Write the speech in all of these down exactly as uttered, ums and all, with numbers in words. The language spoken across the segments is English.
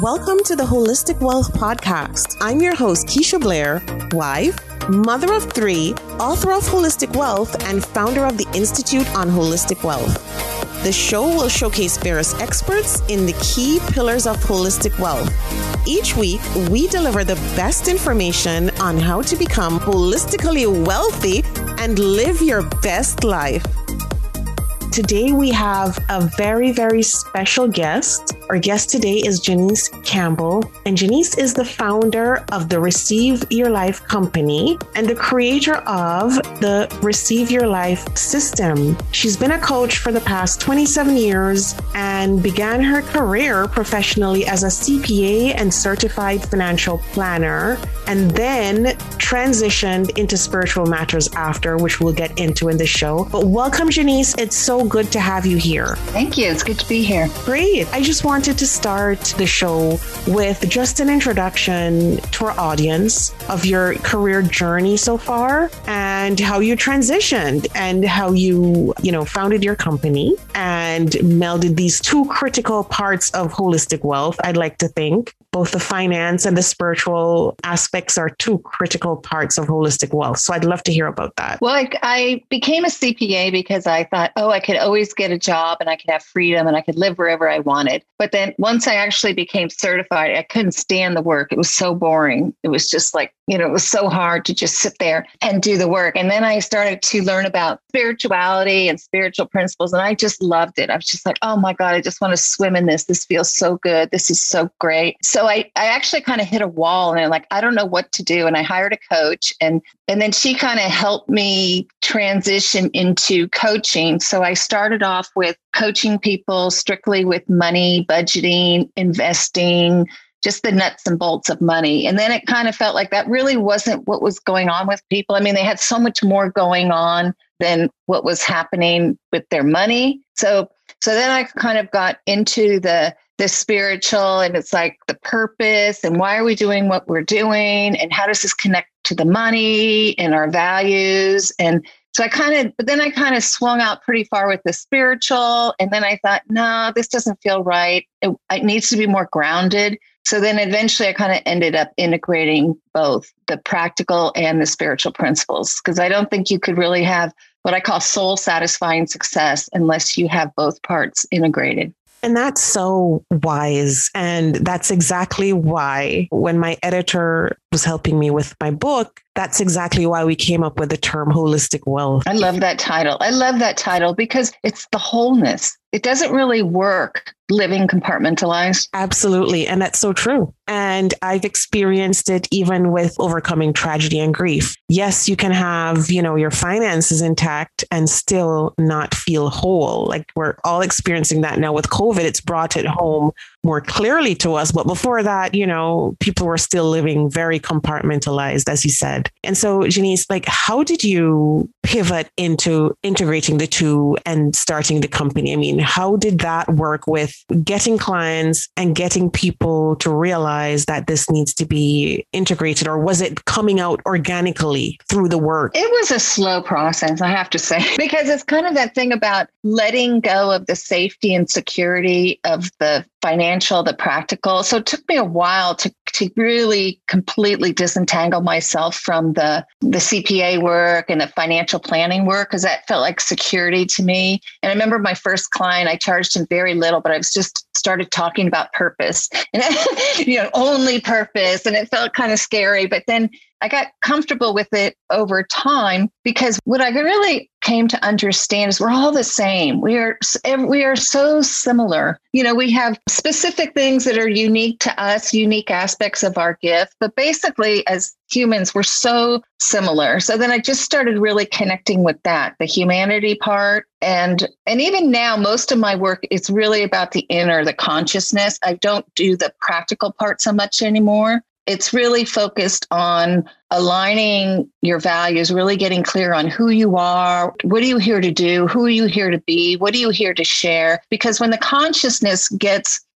Welcome to the Holistic Wealth Podcast. I'm your host, Keisha Blair, wife, mother of three, author of Holistic Wealth, and founder of the Institute on Holistic Wealth. The show will showcase various experts in the key pillars of holistic wealth. Each week, we deliver the best information on how to become holistically wealthy and live your best life. Today, we have a very, very special guest. Our guest today is Janice Campbell, and Janice is the founder of the Receive Your Life company and the creator of the Receive Your Life system. She's been a coach for the past twenty-seven years and began her career professionally as a C P A and certified financial planner, and then transitioned into spiritual matters after, which we'll get into in the show. But welcome, Janice. It's so good to have you here. Thank you. It's good to be here. Great. I just wanted to start the show with just an introduction to our audience of your career journey so far and how you transitioned and how you, you know, founded your company and melded these two critical parts of holistic wealth. I'd like to think both the finance and the spiritual aspects are two critical parts of holistic wealth. So I'd love to hear about that. Well, I, I became a C P A because I thought, oh, I could always get a job and I could have freedom and I could live wherever I wanted. But then once I actually became certified, I couldn't stand the work. It was so boring. It was just like, you know, it was so hard to just sit there and do the work. And then I started to learn about spirituality and spiritual principles. And I just loved it. I was just like, oh my God, I just want to swim in this. This feels so good. This is so great. So I, I actually kind of hit a wall and I'm like, I don't know what to do. And I hired a coach and, and then she kind of helped me transition into coaching. So I started off with coaching people strictly with money, budgeting, investing, just the nuts and bolts of money. And then it kind of felt like that really wasn't what was going on with people. I mean, they had so much more going on than what was happening with their money. So, so then I kind of got into the the spiritual, and it's like the purpose and why are we doing what we're doing? And how does this connect to the money and our values? And so I kind of, but then I kind of swung out pretty far with the spiritual. And then I thought, no, this doesn't feel right. It, it needs to be more grounded. So then eventually I kind of ended up integrating both the practical and the spiritual principles, because I don't think you could really have what I call soul satisfying success unless you have both parts integrated. And that's so wise. And that's exactly why when my editor was helping me with my book, that's exactly why we came up with the term holistic wealth. I love that title. I love that title because it's the wholeness. It doesn't really work living compartmentalized. Absolutely. And that's so true. And I've experienced it even with overcoming tragedy and grief. Yes, you can have, you know, your finances intact and still not feel whole. Like we're all experiencing that now with COVID. It's brought it home more clearly to us. But before that, you know, people were still living very compartmentalized, as you said. And so, Janice, like, how did you pivot into integrating the two and starting the company? I mean, how did that work with getting clients and getting people to realize that this needs to be integrated? Or was it coming out organically through the work? It was a slow process, I have to say, because it's kind of that thing about letting go of the safety and security of the financial, the practical. So it took me a while to, to really completely disentangle myself from the, the C P A work and the financial planning work, because that felt like security to me. And I remember my first client, I charged him very little, but I was just started talking about purpose and, you know, only purpose. And it felt kind of scary. But then I got comfortable with it over time, because what I really came to understand is we're all the same. We are we are so similar. You know, we have specific things that are unique to us, unique aspects of our gift. But basically, as humans, we're so similar. So then I just started really connecting with that, the humanity part. And and even now, most of my work is really about the inner, the consciousness. I don't do the practical part so much anymore. It's really focused on aligning your values, really getting clear on who you are, what are you here to do, who are you here to be, what are you here to share? Because when the consciousness gets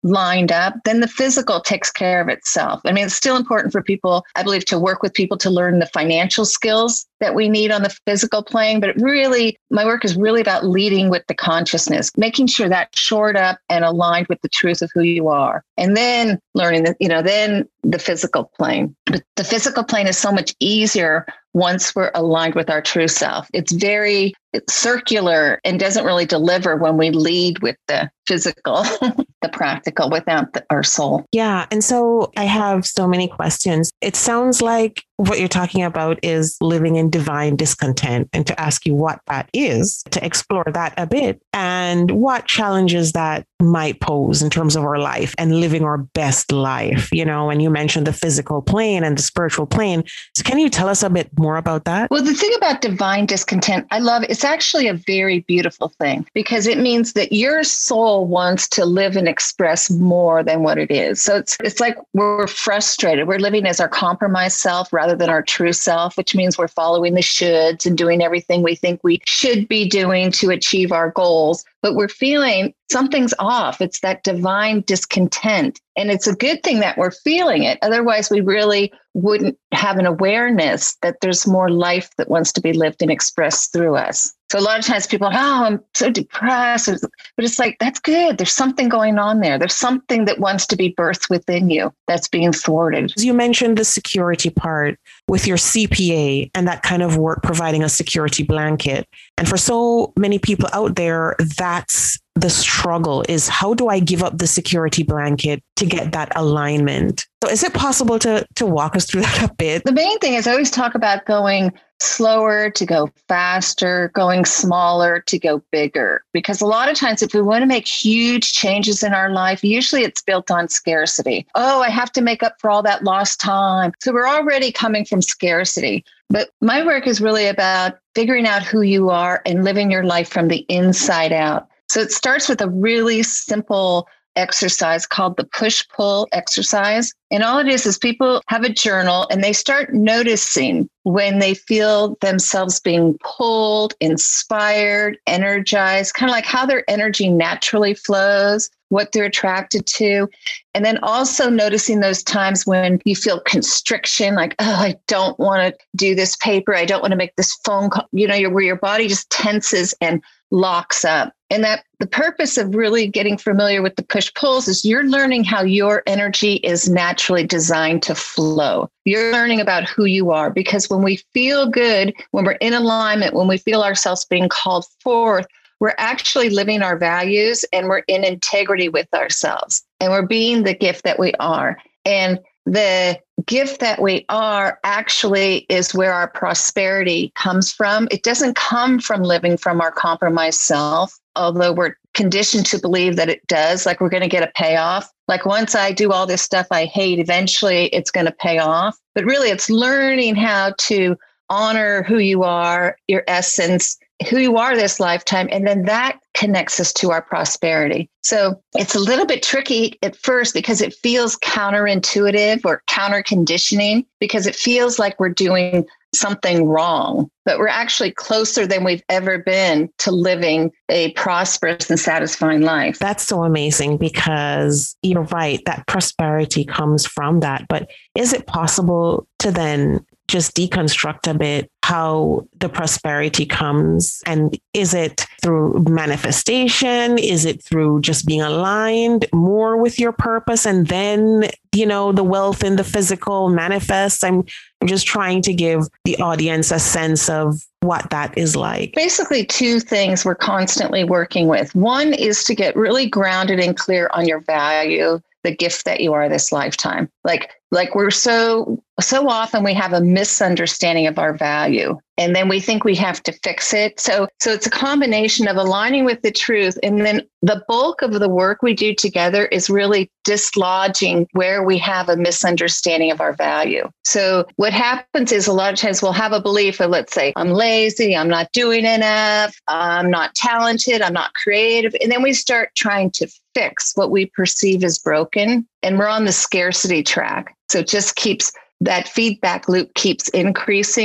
lined up, then the physical takes care of itself. I mean, it's still important for people, I believe, to work with people to learn the financial skills that we need on the physical plane. But it really, my work is really about leading with the consciousness, making sure that's shored up and aligned with the truth of who you are. And then learning that, you know, then the physical plane. But the physical plane is so much easier once we're aligned with our true self. It's very it's circular and doesn't really deliver when we lead with the physical, the practical without the, our soul. Yeah. And so I have so many questions. It sounds like what you're talking about is living in divine discontent, and to ask you what that is, to explore that a bit and what challenges that might pose in terms of our life and living our best life, you know, and you mentioned the physical plane and the spiritual plane. So can you tell us a bit more about that? Well, the thing about divine discontent, I love, it's actually a very beautiful thing because it means that your soul wants to live and express more than what it is. So it's it's like we're frustrated. We're living as our compromised self rather than our true self, which means we're following the shoulds and doing everything we think we should be doing to achieve our goals. But we're feeling something's off. It's that divine discontent. And it's a good thing that we're feeling it. Otherwise, we really wouldn't have an awareness that there's more life that wants to be lived and expressed through us. So a lot of times people, oh, I'm so depressed. But it's like, that's good. There's something going on there. There's something that wants to be birthed within you that's being thwarted. You mentioned the security part with your C P A and that kind of work providing a security blanket. And for so many people out there, that's the struggle, is how do I give up the security blanket to get that alignment? So is it possible to, to walk us through that a bit? The main thing is I always talk about going slower to go faster, going smaller to go bigger. Because a lot of times if we want to make huge changes in our life, usually it's built on scarcity. Oh, I have to make up for all that lost time. So we're already coming from scarcity. But my work is really about figuring out who you are and living your life from the inside out. So it starts with a really simple exercise called the push-pull exercise. And all it is is people have a journal and they start noticing when they feel themselves being pulled, inspired, energized, kind of like how their energy naturally flows, what they're attracted to. And then also noticing those times when you feel constriction, like, oh, I don't want to do this paper. I don't want to make this phone call, you know, where your body just tenses and locks up. And that the purpose of really getting familiar with the push pulls is you're learning how your energy is naturally designed to flow. You're learning about who you are, because when we feel good, when we're in alignment, when we feel ourselves being called forth, we're actually living our values and we're in integrity with ourselves and we're being the gift that we are. And the gift that we are actually is where our prosperity comes from. It doesn't come from living from our compromised self, although we're conditioned to believe that it does, like we're going to get a payoff. Like once I do all this stuff I hate, eventually it's going to pay off. But really, it's learning how to honor who you are, your essence, who you are this lifetime. And then that connects us to our prosperity. So it's a little bit tricky at first because it feels counterintuitive or counter conditioning, because it feels like we're doing something wrong, but we're actually closer than we've ever been to living a prosperous and satisfying life. That's so amazing, because you're right, that prosperity comes from that. But is it possible to then just deconstruct a bit how the prosperity comes? And is it through manifestation? Is it through just being aligned more with your purpose? And then, you know, the wealth in the physical manifests? I'm, I'm just trying to give the audience a sense of what that is like. Basically, two things we're constantly working with. One is to get really grounded and clear on your value, the gift that you are this lifetime. Like, like we're so, so often we have a misunderstanding of our value, and then we think we have to fix it. So, so it's a combination of aligning with the truth. And then the bulk of the work we do together is really dislodging where we have a misunderstanding of our value. So what happens is a lot of times we'll have a belief of, let's say, I'm lazy, I'm not doing enough, I'm not talented, I'm not creative. And then we start trying to fix what we perceive as broken. And we're on the scarcity track. So it just keeps, that feedback loop keeps increasing.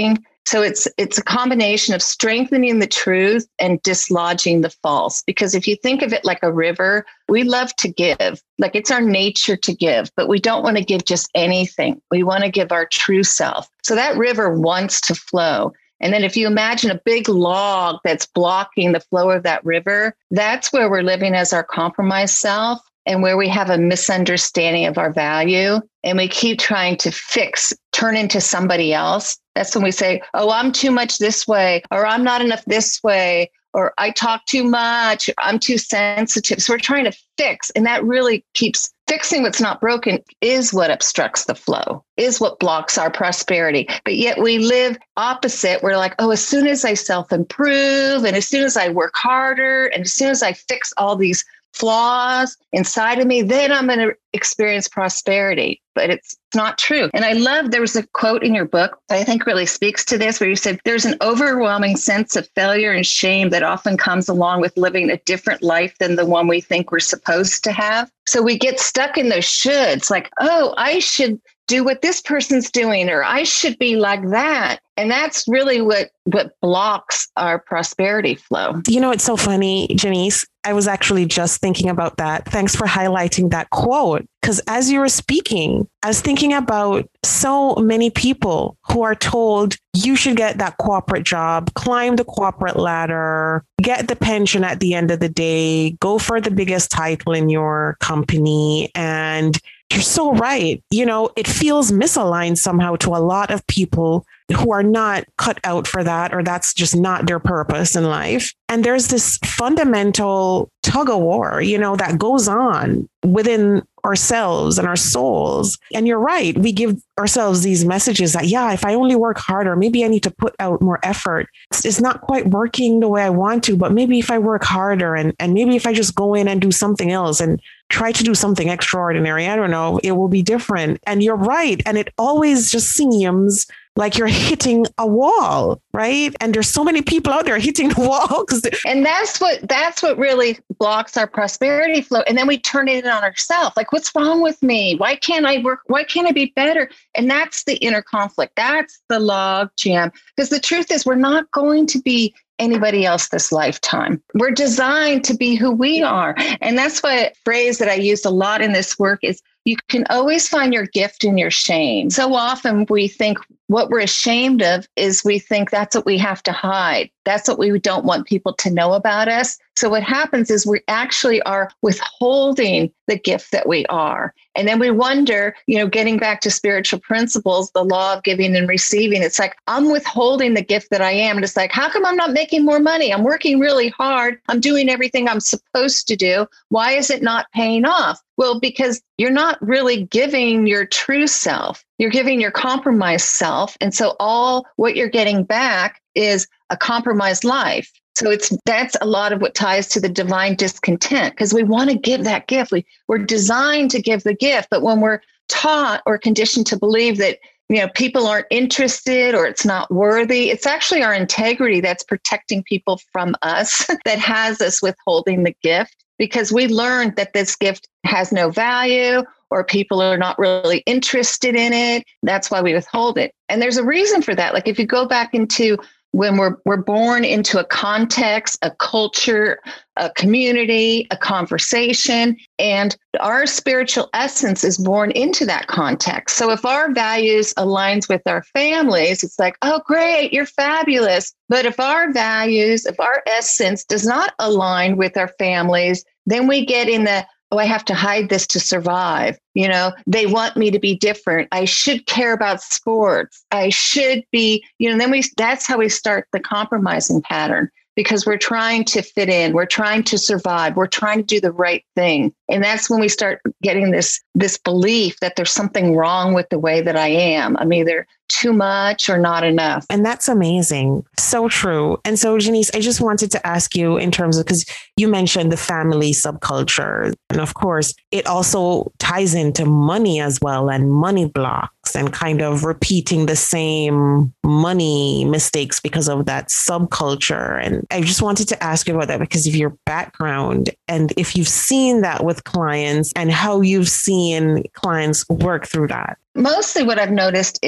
So it's it's a combination of strengthening the truth and dislodging the false. Because if you think of it like a river, we love to give. Like it's our nature to give, but we don't want to give just anything. We want to give our true self. So that river wants to flow. And then if you imagine a big log that's blocking the flow of that river, that's where we're living as our compromised self and where we have a misunderstanding of our value. And we keep trying to fix, turn into somebody else. That's when we say, oh, I'm too much this way, or I'm not enough this way, or I talk too much, or I'm too sensitive. So we're trying to fix. And that really keeps fixing what's not broken is what obstructs the flow, is what blocks our prosperity. But yet we live opposite. We're like, oh, as soon as I self-improve and as soon as I work harder and as soon as I fix all these flaws inside of me, then I'm going to experience prosperity. But it's not true. And I love, there was a quote in your book that I think really speaks to this, where you said, there's an overwhelming sense of failure and shame that often comes along with living a different life than the one we think we're supposed to have. So we get stuck in those shoulds, like, oh, I should do what this person's doing, or I should be like that. And that's really what, what blocks our prosperity flow. You know, it's so funny, Janice. I was actually just thinking about that. Thanks for highlighting that quote. Because as you were speaking, I was thinking about so many people who are told you should get that corporate job, climb the corporate ladder, get the pension at the end of the day, go for the biggest title in your company. And you're so right. You know, it feels misaligned somehow to a lot of people who are not cut out for that, or that's just not their purpose in life. And there's this fundamental tug of war, you know, that goes on within ourselves and our souls. And you're right. We give ourselves these messages that, yeah, if I only work harder, maybe I need to put out more effort. It's, it's not quite working the way I want to, but maybe if I work harder and, and maybe if I just go in and do something else and try to do something extraordinary, I don't know, it will be different. And you're right. And it always just seems like you're hitting a wall, right? And there's so many people out there hitting the wall. And that's what that's what really blocks our prosperity flow. And then we turn it on ourselves. Like, what's wrong with me? Why can't I work? Why can't I be better? And that's the inner conflict. That's the log jam. Because the truth is, we're not going to be anybody else this lifetime. We're designed to be who we are. And that's why a phrase that I use a lot in this work is, you can always find your gift in your shame. So often we think what we're ashamed of is we think that's what we have to hide. That's what we don't want people to know about us. So what happens is we actually are withholding the gift that we are. And then we wonder, you know, getting back to spiritual principles, the law of giving and receiving, it's like, I'm withholding the gift that I am. And it's like, how come I'm not making more money? I'm working really hard. I'm doing everything I'm supposed to do. Why is it not paying off? Well, because you're not really giving your true self. You're giving your compromised self. And so all what you're getting back is a compromised life. So it's that's a lot of what ties to the divine discontent, because we want to give that gift. We, we're designed to give the gift. But when we're taught or conditioned to believe that, you know, people aren't interested or it's not worthy, it's actually our integrity that's protecting people from us that has us withholding the gift, because we learned that this gift has no value or people are not really interested in it. That's why we withhold it. And there's a reason for that. Like if you go back into when we're we're born into a context, a culture, a community, a conversation, and our spiritual essence is born into that context. So if our values aligns with our families, it's like, oh, great, you're fabulous. But if our values, if our essence does not align with our families, then we get in the, oh, I have to hide this to survive. You know, they want me to be different. I should care about sports. I should be, you know, and then we, that's how we start the compromising pattern, because we're trying to fit in. We're trying to survive. We're trying to do the right thing. And that's when we start getting this, this belief that there's something wrong with the way that I am. I'm either too much or not enough. And that's amazing. So true. And so, Janice, I just wanted to ask you in terms of, because you mentioned the family subculture. And of course, it also ties into money as well, and money blocks, and kind of repeating the same money mistakes because of that subculture. And I just wanted to ask you about that because of your background, and if you've seen that with clients and how you've seen clients work through that. Mostly what I've noticed is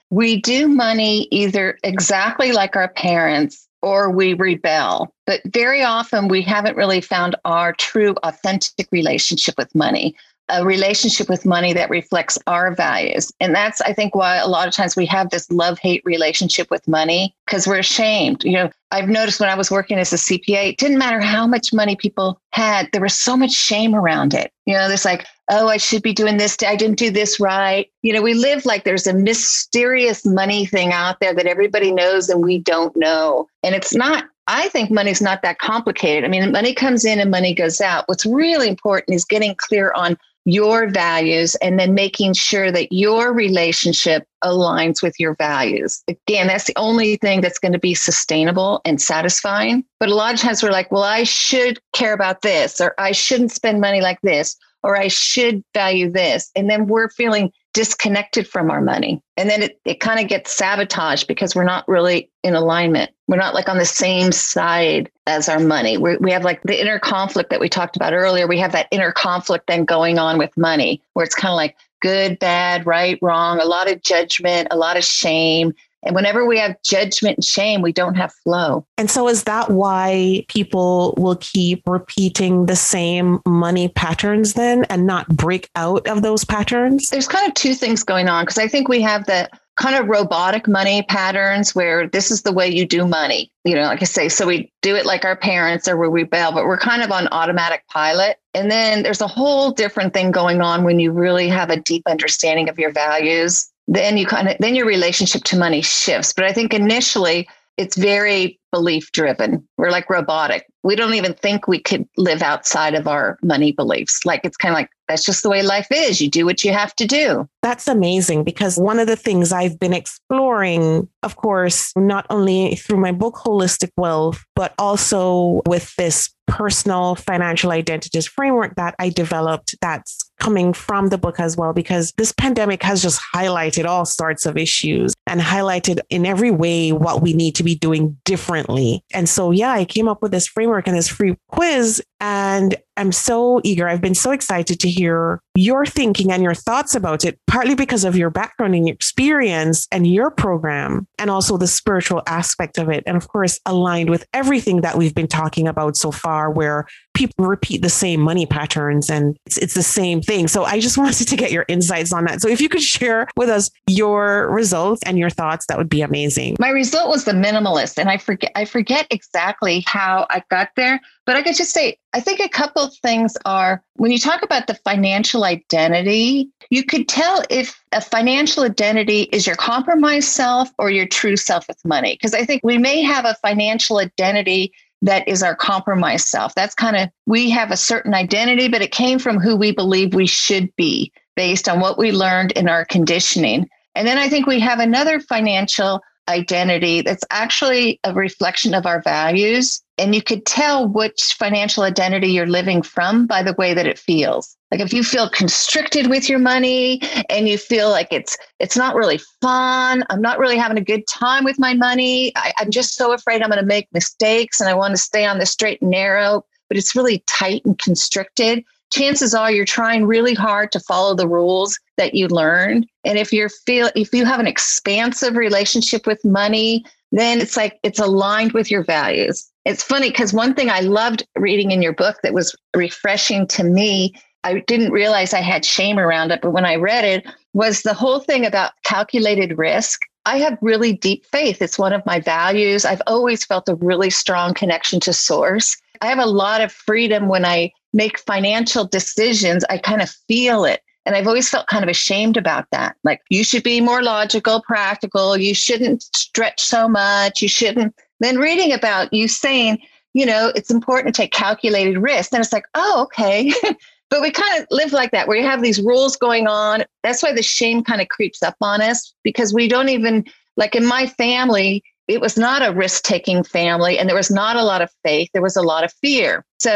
we do money either exactly like our parents or we rebel. But very often we haven't really found our true, authentic relationship with money, a relationship with money that reflects our values. And that's, I think, why a lot of times we have this love-hate relationship with money, because we're ashamed. You know, I've noticed when I was working as a C P A, it didn't matter how much money people had, there was so much shame around it. You know, there's like, oh, I should be doing this. I didn't do this right. You know, we live like there's a mysterious money thing out there that everybody knows and we don't know. And it's not, I think money's not that complicated. I mean, money comes in and money goes out. What's really important is getting clear on your values and then making sure that your relationship aligns with your values. Again, that's the only thing that's going to be sustainable and satisfying. But a lot of times we're like, well, I should care about this, or I shouldn't spend money like this, or I should value this. And then we're feeling disconnected from our money. And then it, it kind of gets sabotaged because we're not really in alignment. We're not like on the same side as our money. we we have like the inner conflict that we talked about earlier. We have that inner conflict then going on with money, where it's kind of like good, bad, right, wrong, a lot of judgment, a lot of shame. And whenever we have judgment and shame, we don't have flow. And so is that why people will keep repeating the same money patterns then and not break out of those patterns? There's kind of two things going on, because I think we have the kind of robotic money patterns where this is the way you do money. You know, like I say, so we do it like our parents or we rebel, but we're kind of on automatic pilot. And then there's a whole different thing going on when you really have a deep understanding of your values. Then you kind of, then your relationship to money shifts. But I think initially it's very belief driven. We're like robotic. We don't even think we could live outside of our money beliefs. Like, it's kind of like, that's just the way life is. You do what you have to do. That's amazing, because one of the things I've been exploring, of course, not only through my book, Holistic Wealth, but also with this personal financial identities framework that I developed that's coming from the book as well, because this pandemic has just highlighted all sorts of issues and highlighted in every way what we need to be doing differently. And so, yeah, I came up with this framework and this free quiz, and I'm so eager. I've been so excited to hear your thinking and your thoughts about it, partly because of your background and your experience and your program, and also the spiritual aspect of it. And of course, aligned with everything that we've been talking about so far, where people repeat the same money patterns and it's, it's the same thing. So I just wanted to get your insights on that. So if you could share with us your results and your thoughts, that would be amazing. My result was the minimalist. And I forget, I forget exactly how I got there, but I could just say, I think a couple of things are, when you talk about the financial identity, you could tell if a financial identity is your compromised self or your true self with money. Because I think we may have a financial identity that is our compromised self. That's kind of, we have a certain identity, but it came from who we believe we should be based on what we learned in our conditioning. And then I think we have another financial identity that's actually a reflection of our values. And you could tell which financial identity you're living from by the way that it feels. Like if you feel constricted with your money and you feel like it's it's not really fun, I'm not really having a good time with my money, I, I'm just so afraid I'm going to make mistakes and I want to stay on the straight and narrow, but it's really tight and constricted, chances are you're trying really hard to follow the rules that you learned. And if you're feel if you have an expansive relationship with money, then it's like it's aligned with your values. It's funny because one thing I loved reading in your book that was refreshing to me, I didn't realize I had shame around it, but when I read it, was the whole thing about calculated risk. I have really deep faith. It's one of my values. I've always felt a really strong connection to source. I have a lot of freedom when I make financial decisions. I kind of feel it. And I've always felt kind of ashamed about that. Like, you should be more logical, practical. You shouldn't stretch so much. You shouldn't. Then reading about you saying, you know, it's important to take calculated risks. And it's like, oh, okay. But we kind of live like that, where you have these rules going on. That's why the shame kind of creeps up on us, because we don't even, like in my family, it was not a risk-taking family, and there was not a lot of faith. There was a lot of fear. So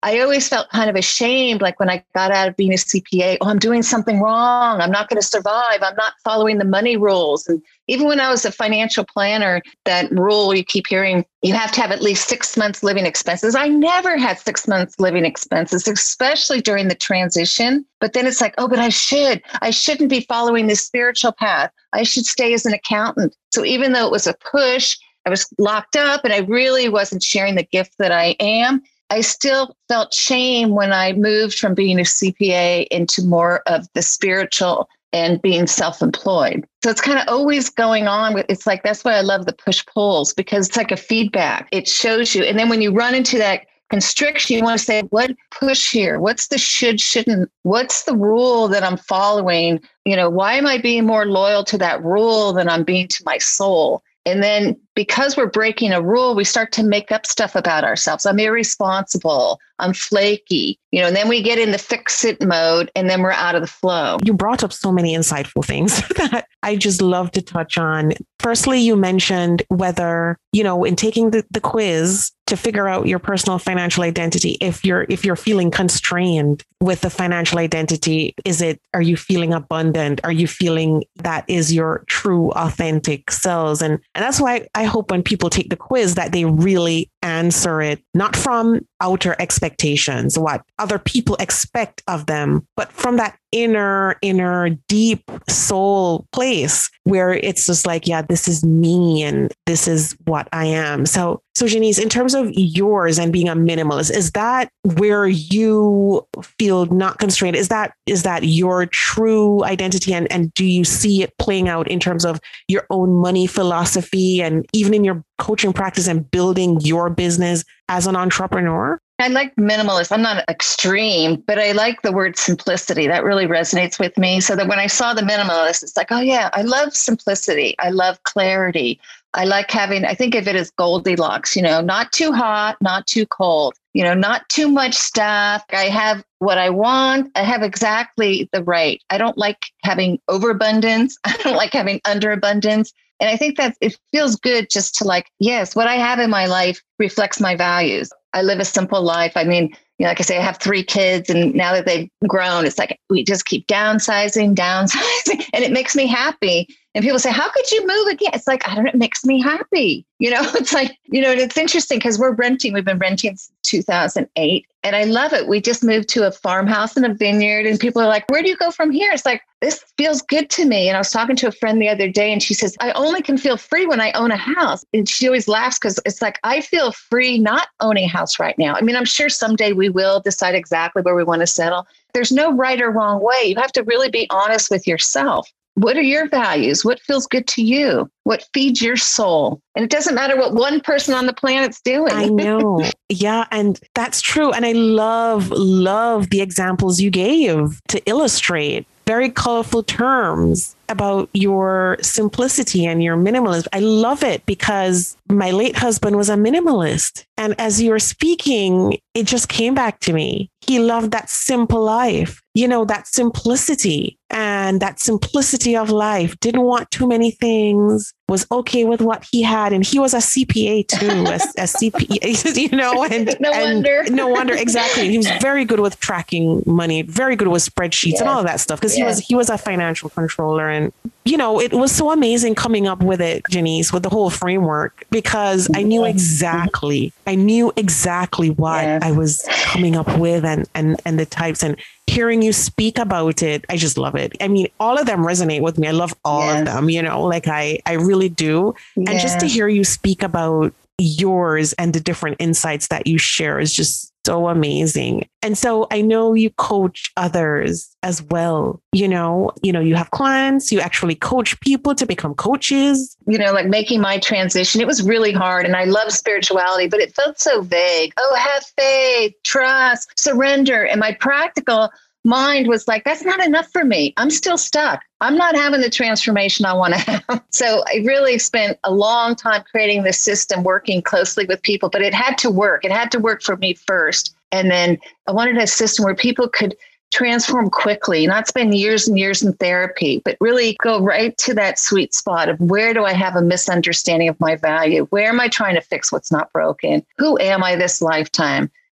I always felt kind of ashamed, like when I got out of being a C P A, oh, I'm doing something wrong. I'm not going to survive. I'm not following the money rules. And even when I was a financial planner, that rule you keep hearing, you have to have at least six months living expenses. I never had six months living expenses, especially during the transition. But then it's like, oh, but I should. I shouldn't be following this spiritual path. I should stay as an accountant. So even though it was a push, I was locked up and I really wasn't sharing the gift that I am, I still felt shame when I moved from being a C P A into more of the spiritual and being self-employed. So it's kind of always going on with, it's like, that's why I love the push pulls, because it's like a feedback. It shows you. And then when you run into that constriction, you want to say, what push here? What's the should, shouldn't? What's the rule that I'm following? You know, why am I being more loyal to that rule than I'm being to my soul? And then because we're breaking a rule, we start to make up stuff about ourselves. I'm irresponsible. I'm flaky, you know, and then we get in the fix it mode and then we're out of the flow. You brought up so many insightful things that I just love to touch on. Firstly, you mentioned whether, you know, in taking the, the quiz to figure out your personal financial identity, if you're if you're feeling constrained with the financial identity, is it, are you feeling abundant? Are you feeling that is your true, authentic selves? And, and that's why I hope when people take the quiz that they really answer it, not from outer expectations, what other people expect of them, but from that inner, inner, deep soul place where it's just like, yeah, this is me and this is what I am. So, so Janice, in terms of yours and being a minimalist, is that where you feel not constrained? Is that, is that your true identity? And, and do you see it playing out in terms of your own money philosophy and even in your coaching practice and building your business as an entrepreneur? I like minimalist. I'm not extreme, but I like the word simplicity. That really resonates with me. So that when I saw the minimalist, it's like, oh yeah, I love simplicity. I love clarity. I like having, I think of it as Goldilocks, you know, not too hot, not too cold, you know, not too much stuff. I have what I want. I have exactly the right. I don't like having overabundance. I don't like having underabundance. And I think that it feels good just to like, yes, what I have in my life reflects my values. I live a simple life. I mean, you know, like I say, I have three kids, and now that they've grown, it's like we just keep downsizing, downsizing, and it makes me happy. And people say, how could you move again? It's like, I don't know, it makes me happy. You know, it's like, you know, and it's interesting because we're renting. We've been renting since two thousand eight. And I love it. We just moved to a farmhouse and a vineyard, and people are like, where do you go from here? It's like, this feels good to me. And I was talking to a friend the other day, and she says, I only can feel free when I own a house. And she always laughs because it's like, I feel free not owning a house right now. I mean, I'm sure someday we will decide exactly where we want to settle. There's no right or wrong way. You have to really be honest with yourself. What are your values? What feels good to you? What feeds your soul? And it doesn't matter what one person on the planet's doing. I know. Yeah. And that's true. And I love, love the examples you gave to illustrate very colorful terms about your simplicity and your minimalism. I love it because my late husband was a minimalist. And as you were speaking, it just came back to me. He loved that simple life, you know, that simplicity and that simplicity of life. Didn't want too many things, was okay with what he had. And he was a C P A too, a, a C P A, you know, and no and wonder. No wonder. Exactly. He was very good with tracking money, very good with spreadsheets yes. and all of that stuff. Because yes. he was, he was a financial controller. And, you know, it was so amazing coming up with it, Janice, with the whole framework, because I knew exactly, I knew exactly what yes. I was coming up with and, and, and the types. And hearing you speak about it, I just love it. I mean, all of them resonate with me. I love all yes. of them, you know, like I, I really do. Yes. And just to hear you speak about yours and the different insights that you share is just so amazing. And so I know you coach others as well. You know, you know, you have clients, you actually coach people to become coaches. You know, like making my transition, it was really hard. And I love spirituality, but it felt so vague. Oh, have faith, trust, surrender. And my practical mind was like, that's not enough for me. I'm still stuck. I'm not having the transformation I want to have. So I really spent a long time creating this system, working closely with people, but it had to work. It had to work for me first. And then I wanted a system where people could transform quickly, not spend years and years in therapy, but really go right to that sweet spot of where do I have a misunderstanding of my value? Where am I trying to fix what's not broken? Who am I this lifetime?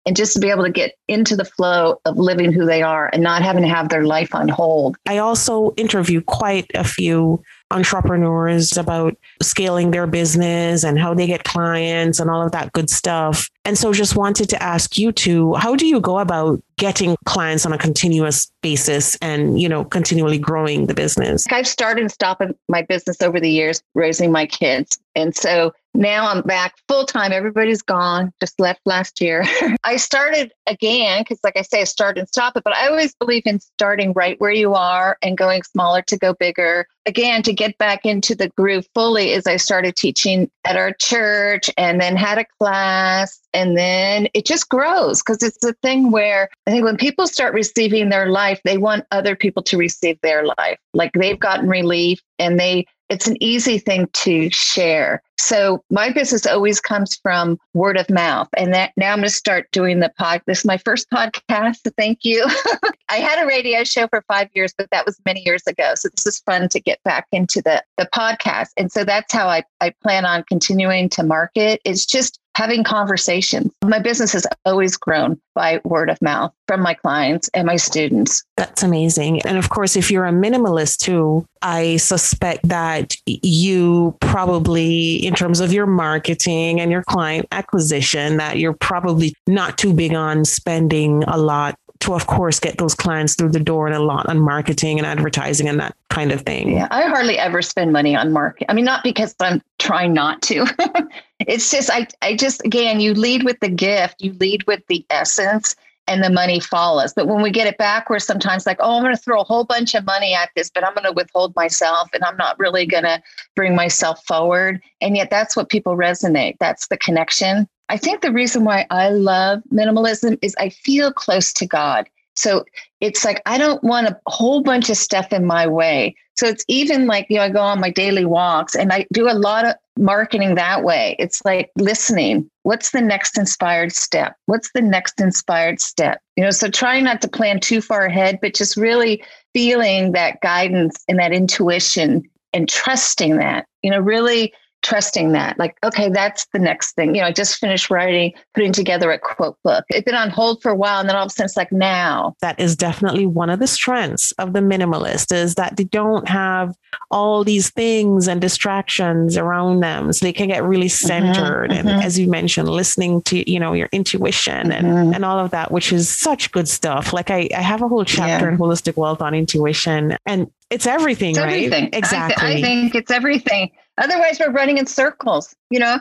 and just to be able to get into the flow of living who they are and not having to have their life on hold. I also interview quite a few entrepreneurs about scaling their business and how they get clients and all of that good stuff. And so just wanted to ask you two, how do you go about getting clients on a continuous basis and, you know, continually growing the business? I've started and stopped my business over the years, raising my kids. And so now I'm back full time. Everybody's gone, just left last year. I started again, because like I say, I start and stop it, but I always believe in starting right where you are and going smaller to go bigger. Again, to get back into the groove fully is I started teaching at our church and then had a class. And then it just grows because it's a thing where I think when people start receiving their life, they want other people to receive their life. Like they've gotten relief and they it's an easy thing to share. So my business always comes from word of mouth. And that now I'm going to start doing the pod. This is my first podcast. So thank you. I had a radio show for five years, but that was many years ago. So this is fun to get back into the, the podcast. And so that's how I, I plan on continuing to market. It's just having conversations. My business has always grown by word of mouth from my clients and my students. That's amazing. And of course, if you're a minimalist too, I suspect that you probably, in terms of your marketing and your client acquisition, that you're probably not too big on spending a lot to, of course, get those clients through the door and a lot on marketing and advertising and that kind of thing. Yeah, I hardly ever spend money on marketing. I mean, not because I'm trying not to. It's just, I, I just, again, you lead with the gift, you lead with the essence, and the money follows. But when we get it backwards, sometimes like, oh, I'm going to throw a whole bunch of money at this, but I'm going to withhold myself and I'm not really going to bring myself forward. And yet that's what people resonate. That's the connection. I think the reason why I love minimalism is I feel close to God. So it's like, I don't want a whole bunch of stuff in my way. So it's even like, you know, I go on my daily walks and I do a lot of marketing that way. It's like listening. What's the next inspired step? What's the next inspired step? You know, so trying not to plan too far ahead, but just really feeling that guidance and that intuition and trusting that, you know, really trusting that, like, okay, that's the next thing. You know, I just finished writing, putting together a quote book. It's been on hold for a while. And then all of a sudden it's like now. That is definitely one of the strengths of the minimalist is that they don't have all these things and distractions around them. So they can get really centered. Mm-hmm, and mm-hmm. as you mentioned, listening to, you know, your intuition mm-hmm. and, and all of that, which is such good stuff. Like I, I have a whole chapter yeah. in Holistic Wealth on intuition, and it's everything, it's right? Everything. Exactly. I, th- I think it's everything. Otherwise, we're running in circles, you know,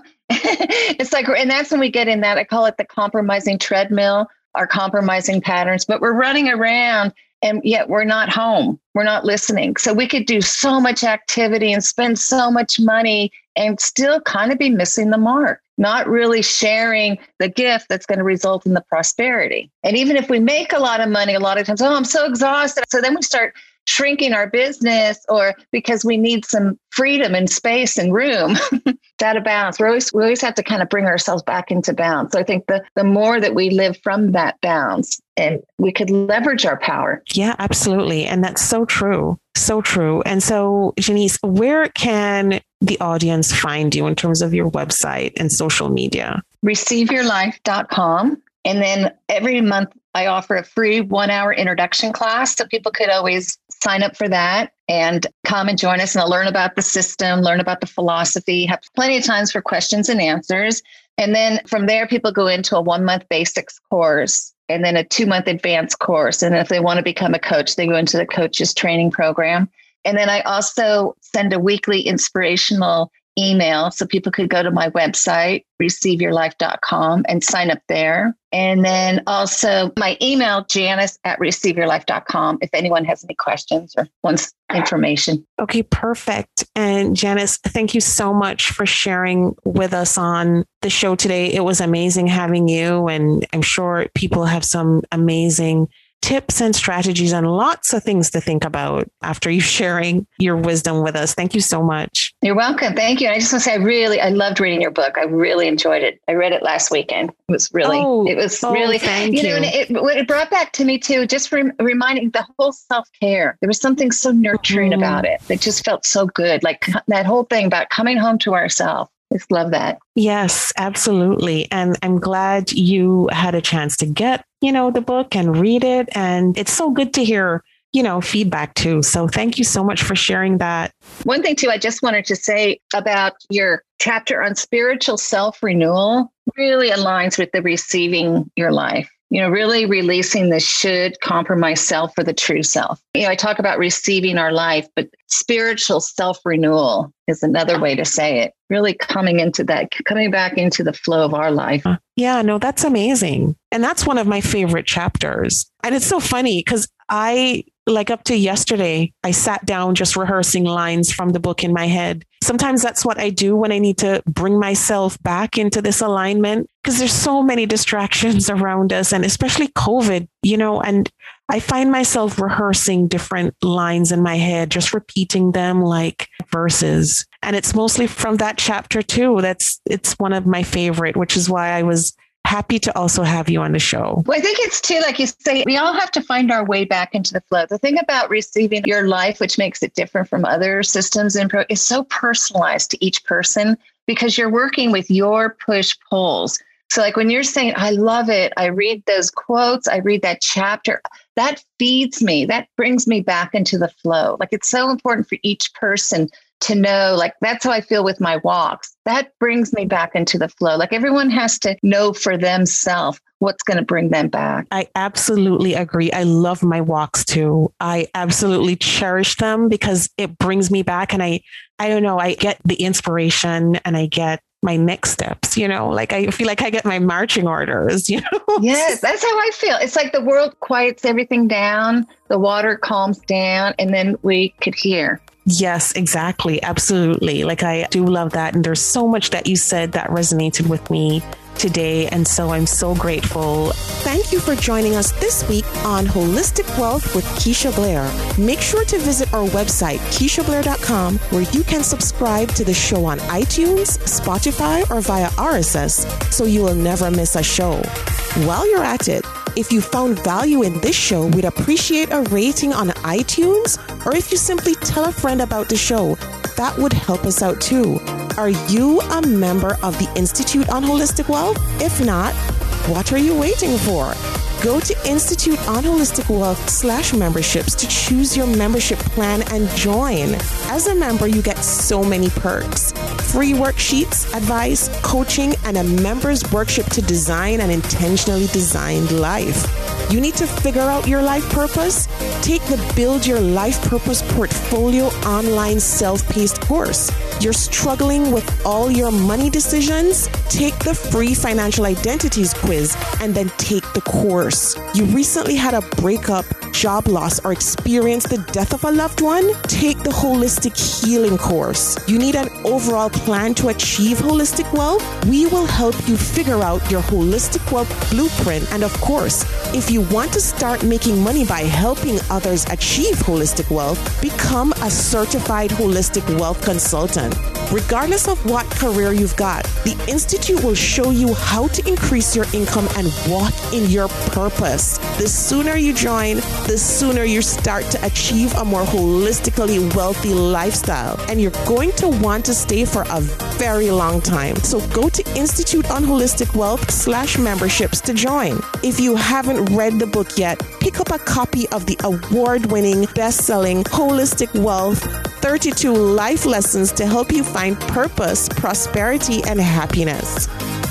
it's like, and that's when we get in that, I call it the compromising treadmill, our compromising patterns, but we're running around and yet we're not home. We're not listening. So we could do so much activity and spend so much money and still kind of be missing the mark, not really sharing the gift that's going to result in the prosperity. And even if we make a lot of money, a lot of times, oh, I'm so exhausted. So then we start shrinking our business or because we need some freedom and space and room. It's out of balance. We're always, we always have to kind of bring ourselves back into balance. So I think the, the more that we live from that balance and we could leverage our power. Yeah, absolutely. And that's so true. So true. And so, Janice, where can the audience find you in terms of your website and social media? receive your life dot com. And then every month I offer a free one hour introduction class. So people could always sign up for that and come and join us and I'll learn about the system, learn about the philosophy, have plenty of times for questions and answers. And then from there, people go into a one month basics course and then a two month advanced course. And if they want to become a coach, they go into the coaches training program. And then I also send a weekly inspirational email. So people could go to my website, receive your life dot com and sign up there. And then also my email, Janice at receive your life dot com, if anyone has any questions or wants information. Okay, perfect. And Janice, thank you so much for sharing with us on the show today. It was amazing having you. And I'm sure people have some amazing tips and strategies and lots of things to think about after you sharing your wisdom with us. Thank you so much. You're welcome. Thank you. And I just want to say, I really, I loved reading your book. I really enjoyed it. I read it last weekend. It was really, oh, it was oh, really, thank you you. know, and it, what it brought back to me too, just re- reminding the whole self-care. There was something so nurturing mm-hmm. about it that just felt so good. Like that whole thing about coming home to ourselves. Just love that. Yes, absolutely. And I'm glad you had a chance to get, you know, the book and read it. And it's so good to hear, you know, feedback too. So thank you so much for sharing that. One thing too, I just wanted to say about your chapter on spiritual self-renewal really aligns with the receiving your life. You know, really releasing the should compromise self for the true self. You know, I talk about receiving our life, but spiritual self-renewal is another way to say it. Really coming into that, coming back into the flow of our life. Yeah, no, that's amazing. And that's one of my favorite chapters. And it's so funny because I, like up to yesterday, I sat down just rehearsing lines from the book in my head. Sometimes that's what I do when I need to bring myself back into this alignment, because there's so many distractions around us, and especially COVID, you know, and I find myself rehearsing different lines in my head, just repeating them like verses. And it's mostly from that chapter too. That's, it's one of my favorite, which is why I was happy to also have you on the show. Well, I think it's too, like you say, we all have to find our way back into the flow. The thing about receiving your life, which makes it different from other systems, and pro- is so personalized to each person because you're working with your push pulls. So like when you're saying, I love it, I read those quotes, I read that chapter, that feeds me, that brings me back into the flow. Like it's so important for each person to know, like, that's how I feel with my walks. That brings me back into the flow. Like everyone has to know for themselves what's going to bring them back. I absolutely agree. I love my walks too. I absolutely cherish them because it brings me back. And I, I don't know, I get the inspiration and I get my next steps, you know, like I feel like I get my marching orders, you know? Yes, that's how I feel. It's like the world quiets everything down, the water calms down, and then we could hear. Yes, exactly. Absolutely. Like I do love that. And there's so much that you said that resonated with me today. And so I'm so grateful. Thank you for joining us this week on Holistic Wealth with Keisha Blair. Make sure to visit our website, keisha blair dot com, where you can subscribe to the show on iTunes, Spotify, or via R S S so you will never miss a show. While you're at it, if you found value in this show, we'd appreciate a rating on iTunes, or if you simply tell a friend about the show, that would help us out too. Are you a member of the Institute on Holistic Wealth? If not, what are you waiting for? Go to Institute on Holistic Wealth slash memberships to choose your membership plan and join. As a member, you get so many perks. Free worksheets, advice, coaching, and a member's workshop to design an intentionally designed life. You need to figure out your life purpose? Take the Build Your Life Purpose Portfolio online self-paced course. You're struggling with all your money decisions? Take the free financial identities quiz and then take the course. You recently had a breakup, job loss, or experienced the death of a loved one? Take the Holistic Healing course. You need an overall plan to achieve holistic wealth? We will help you figure out your holistic wealth blueprint. And of course, if you want to start making money by helping others achieve holistic wealth, become a certified holistic wealth consultant. Regardless of what career you've got, the Institute will show you how to increase your income and walk in your purpose. The sooner you join, the sooner you start to achieve a more holistically wealthy lifestyle. And you're going to want to stay for a very long time. So go to Institute on Holistic Wealth slash memberships to join. If you haven't read the book yet, pick up a copy of the award-winning, best-selling Holistic Wealth thirty-two Life Lessons to help you find purpose, prosperity, and happiness.